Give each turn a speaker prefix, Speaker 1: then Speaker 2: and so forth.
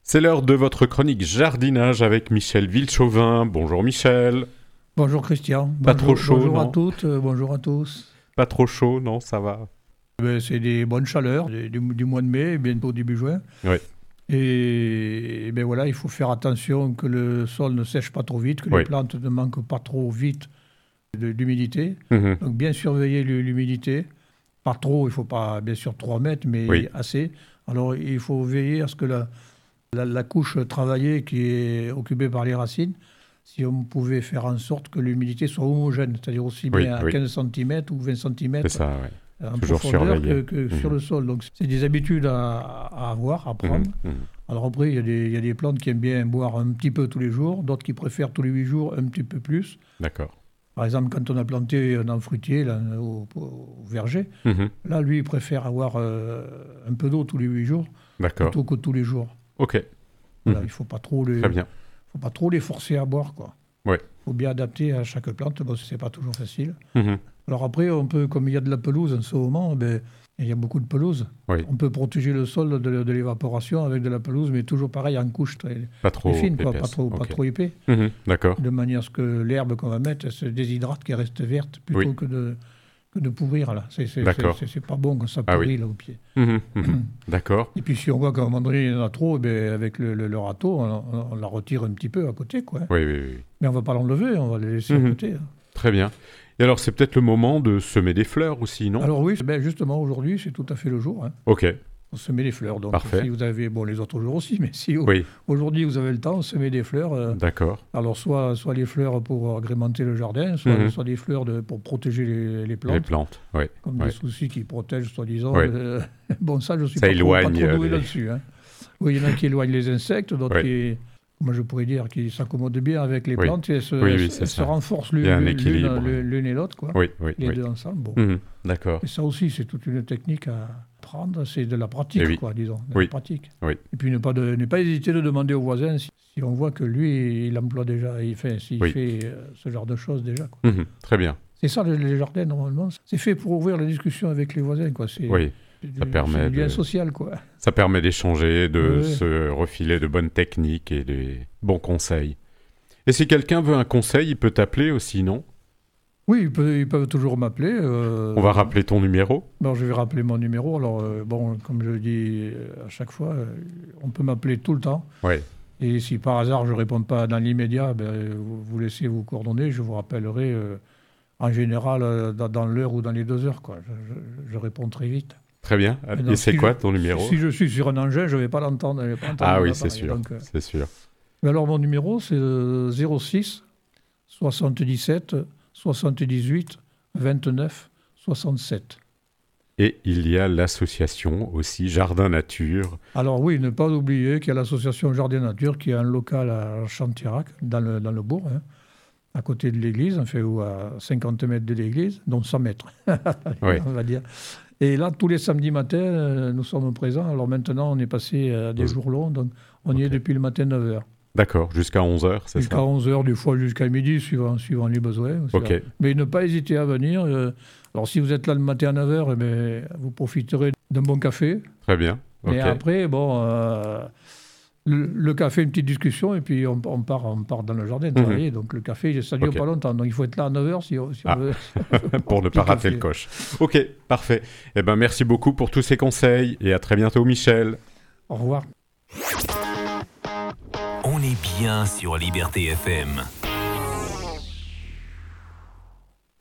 Speaker 1: C'est l'heure de votre chronique jardinage avec Michel Villechauvin. Bonjour Michel.
Speaker 2: Bonjour Christian.
Speaker 1: Pas trop chaud,
Speaker 2: bonjour
Speaker 1: non?
Speaker 2: à toutes, bonjour à tous.
Speaker 1: Pas trop chaud, non, ça va?
Speaker 2: C'est des bonnes chaleurs du mois de mai, bientôt début juin.
Speaker 1: Oui.
Speaker 2: Et voilà, il faut faire attention que le sol ne sèche pas trop vite, que les plantes ne manquent pas trop vite d'humidité. Donc bien surveiller l'humidité. Pas trop, il ne faut pas bien sûr 3 mètres, mais assez. Alors il faut veiller à ce que la couche travaillée qui est occupée par les racines, si on pouvait faire en sorte que l'humidité soit homogène, c'est-à-dire aussi bien à 15 cm ou 20 cm en profondeur que sur le sol. Donc c'est des habitudes à avoir, à prendre. Alors après, il y a des plantes qui aiment bien boire un petit peu tous les jours, d'autres qui préfèrent tous les 8 jours un petit peu plus.
Speaker 1: D'accord.
Speaker 2: Par exemple, quand on a planté un fruitier là, au verger, là, lui, il préfère avoir un peu d'eau tous les 8 jours plutôt que tous les jours.
Speaker 1: Ok.
Speaker 2: Voilà, il ne faut pas trop les forcer à boire, quoi.
Speaker 1: Ouais.
Speaker 2: Il faut bien adapter à chaque plante. Bon, ce n'est pas toujours facile. Alors après, on peut, comme il y a de la pelouse en ce moment, il y a beaucoup de pelouse. On peut protéger le sol de l'évaporation avec de la pelouse, mais toujours pareil, en couche très fine, quoi, pas trop épais.
Speaker 1: D'accord.
Speaker 2: De manière à ce que l'herbe qu'on va mettre elle se déshydrate, qu'elle reste verte, plutôt que de pourrir. Là. C'est pas bon quand ça pourrit là, au pied.
Speaker 1: D'accord.
Speaker 2: Et puis si on voit qu'à un moment donné, il y en a trop, avec le râteau, on la retire un petit peu à côté, quoi.
Speaker 1: Oui.
Speaker 2: Mais on ne va pas l'enlever, on va la laisser à côté.
Speaker 1: Très bien. Et alors, c'est peut-être le moment de semer des fleurs aussi, non?
Speaker 2: Alors oui, justement, aujourd'hui, c'est tout à fait le jour.
Speaker 1: Ok.
Speaker 2: On semet des fleurs. Donc,
Speaker 1: parfait.
Speaker 2: Si vous avez, les autres jours aussi, mais si aujourd'hui vous avez le temps, on semet des fleurs.
Speaker 1: D'accord.
Speaker 2: Alors, soit les fleurs pour agrémenter le jardin, soit des fleurs pour protéger les plantes.
Speaker 1: Les plantes, oui.
Speaker 2: Comme des soucis qui protègent, soi-disant. Bon, ça, je suis
Speaker 1: ça
Speaker 2: pas
Speaker 1: éloigne
Speaker 2: trop doué là-dessus. Oui, il y en a qui éloignent les insectes, d'autres qui... Moi, je pourrais dire qu'ils s'accommodent bien avec les plantes et se renforcent l'une et l'autre, quoi. Les deux ensemble. Bon.
Speaker 1: D'accord.
Speaker 2: Et ça aussi, c'est toute une technique à prendre. C'est de la pratique, quoi, disons. La pratique. Et puis, ne pas hésiter de demander au voisin si on voit que lui, il emploie déjà, s'il fait ce genre de choses déjà, quoi.
Speaker 1: Très bien.
Speaker 2: C'est ça, les jardins, normalement. C'est fait pour ouvrir la discussion avec les voisins, quoi.
Speaker 1: Ça permet
Speaker 2: du lien social, quoi.
Speaker 1: Ça permet d'échanger, de se refiler de bonnes techniques et des bons conseils. Et si quelqu'un veut un conseil, il peut t'appeler aussi, non?
Speaker 2: Oui, ils peuvent toujours m'appeler.
Speaker 1: On va rappeler ton numéro?
Speaker 2: Alors, je vais rappeler mon numéro. Alors, comme je le dis à chaque fois, on peut m'appeler tout le temps. Et si par hasard je ne réponds pas dans l'immédiat, vous laissez vos coordonnées, je vous rappellerai en général dans l'heure ou dans les 2 heures, quoi. Je réponds très vite.
Speaker 1: Très bien. Et c'est quoi ton numéro?
Speaker 2: Si je suis sur un engin, je ne vais pas l'entendre.
Speaker 1: Ah oui, c'est sûr. C'est sûr.
Speaker 2: Mais alors, mon numéro, c'est 06 77 78 29 67.
Speaker 1: Et il y a l'association aussi Jardin Nature.
Speaker 2: Alors oui, ne pas oublier qu'il y a l'association Jardin Nature qui a un local à Chantirac, dans le bourg, à côté de l'église, ou à 50 mètres de l'église, donc 100 mètres, on va dire. Et là, tous les samedis matins, nous sommes présents. Alors maintenant, on est passé à des jours longs, donc on y est depuis le matin 9h.
Speaker 1: D'accord, jusqu'à 11h, c'est ça?
Speaker 2: Jusqu'à 11h, des fois jusqu'à midi, suivant les besoins. Mais ne pas hésiter à venir. Alors si vous êtes là le matin à 9h, vous profiterez d'un bon café.
Speaker 1: Très bien.
Speaker 2: Mais après, le café, une petite discussion, et puis on part dans le jardin travailler. Donc le café, ça ne dure pas longtemps. Donc il faut être là à 9h si on veut.
Speaker 1: Pour ne pas rater le coche. Ok, parfait. Eh ben, merci beaucoup pour tous ces conseils et à très bientôt, Michel.
Speaker 2: Au revoir.
Speaker 3: On est bien sur Liberté FM.